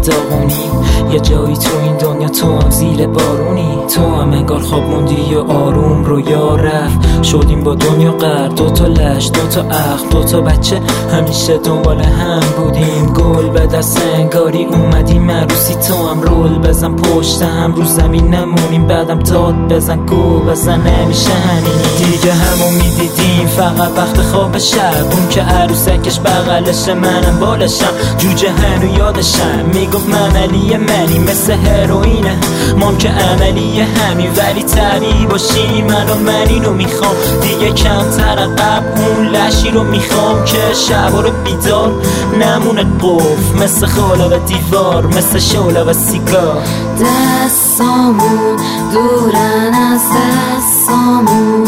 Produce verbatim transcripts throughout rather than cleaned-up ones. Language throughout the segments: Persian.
داغونی. یه جایی تو این دنیا تو هم زیر بارونی، تو هم انگار خواب موندی یا آروم رو یا رفت. شدیم با دنیا قرد، دو تا لش، دو تا اخ، دو تا بچه همیشه دنبال هم بودیم. گل به دست انگاری اومدیم عروسی، تو هم رول بزن پشت هم رو زمین نمونیم. بعدم داد بزن گو بزن نمیشه همینی دیگه. همون میدیدیم فقط وقت خواب شب، اون که عروسکش بغلشه منم بالشم. جوجه هنو یادشم میگفت من علی منی مثل هروینه، ما که عملی همین ولی طبیعی باشی. من و من اینو میخوام دیگه کمتر قبل، اون لشی رو میخوام که شبا رو بیدار نمونه قفل، مثل خاله و دیوار، مثل شعله و سیگار. دستامون دورن از دستامون،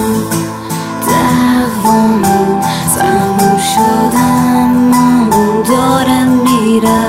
دعوامون تموم شد اما اون داره میره.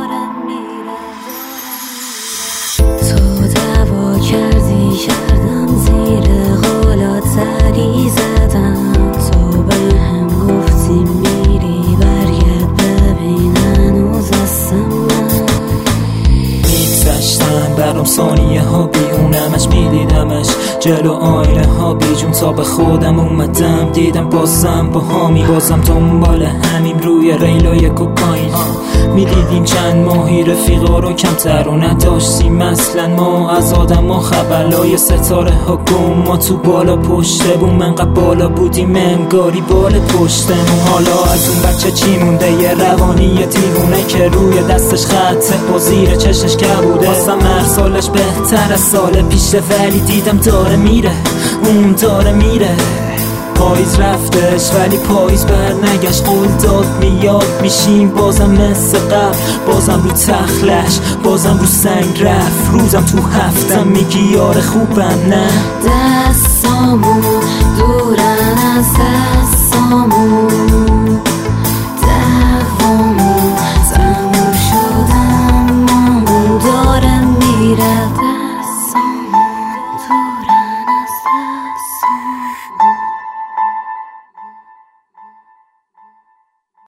تو دعوا کردی کردم زیر قولات سری زدم، تو به هم گفتی میری برگرد ببین هنوز هستم من. میگذشتم برام ثانیه ها بیهونمش میدیدمش جلو آینه ها بیجون، تا به خودم اومدم دیدم بازم با هامی، بازم دنبال همیم روی ریلای کوکاین. میدیدیم چند ماهی رفیقا رو کمتر و نداشتیم اصلا ما از آدم ها خبرلای ستاره ها گم. ما تو بالا پشت بوم انقدر بالا بودیم انگاری بال پشتمون. حالا از اون بچه چی مونده؟ یه روانی یه دیوونه که روی دستش خطه و زیر چشش کبوده. واسم هر سالش بهتر از سال پیشه ولی دیدم داره میره، اون داره میره. پاییز رفتش ولی پاییز بر نگشت، قول داد میاد میشیم بازم مثل قبل. بازم رو تخلش بازم رو سنگ رفت، روزم تو هفتم میگی یار خوبم نه. دستامون دورن از دستامون،